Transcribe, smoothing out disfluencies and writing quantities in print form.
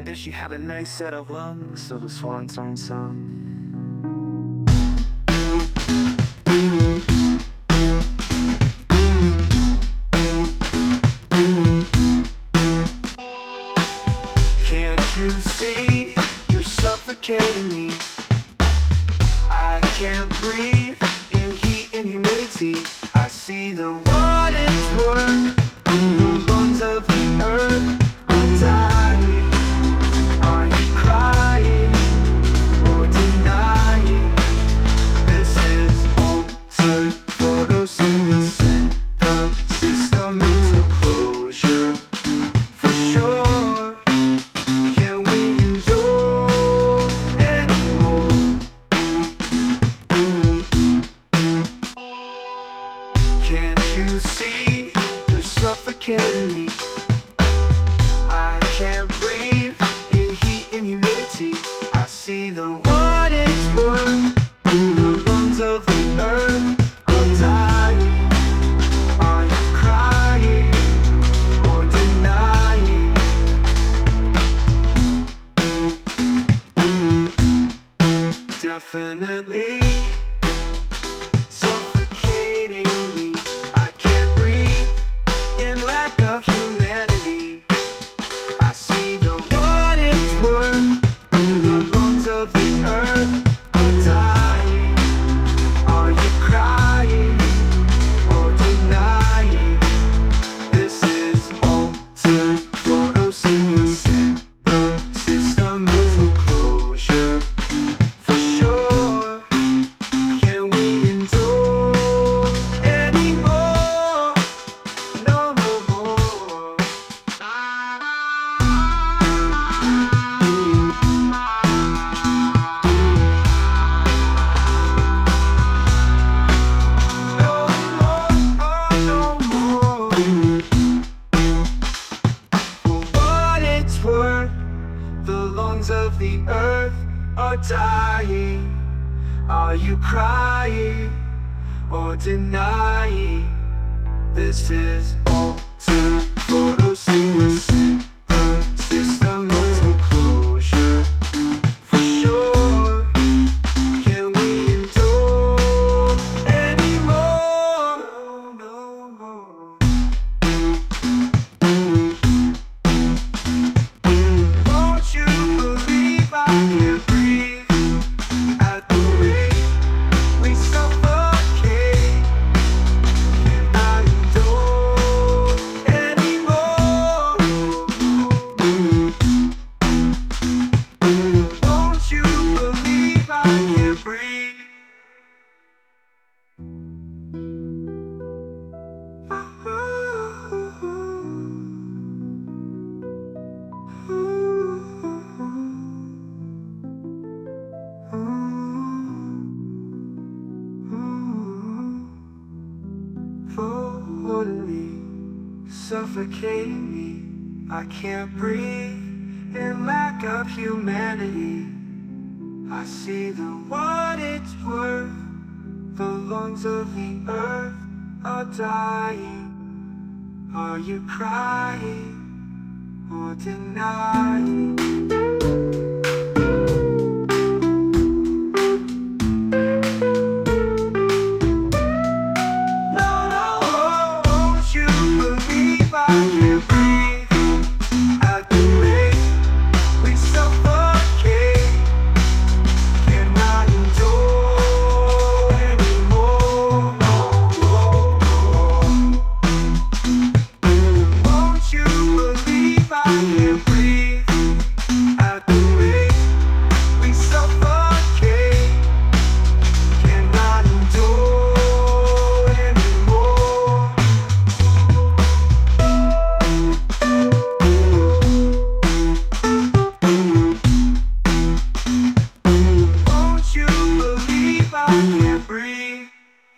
Does she have a nice set of lungs? So the swan song sung. Can't you see you're suffocating me? I can't breathe in heat and humidity. I see the what it's worth. The lungs of the earth are dying. Are you crying or denying? This is altered photosynthesis. The system is a closure for sure. Can we endure anymore? Can't you see you're suffocating me? I can't breathe in heat and humidity. I see the what it's worth. The lungs of the earth are dying. Are you crying or denying? Definitely suffocating me. I can't breathe in lack of humanity. I see the what it's worth. The lungs of the earth are dying. Are you crying or denying? This is altered photosynthesis. The system is a closure for sure. Can we endure anymore? No, no more. No more, no more. For what it's worth, the lungs of the earth are dying. Are you crying or denying? This is altered photosynthesis. The system is a closure for sure. Can we endure anymore? No more. Won't you believe I can breathe at the rate we suffocate? Can I endure anymore? Won't you believe I can breathe? Totally suffocating me. I can't breathe in lack of humanity. I see the what it's worth. The lungs of the earth are dying. Are you crying or denying? No, no, won't you believe I can breathe?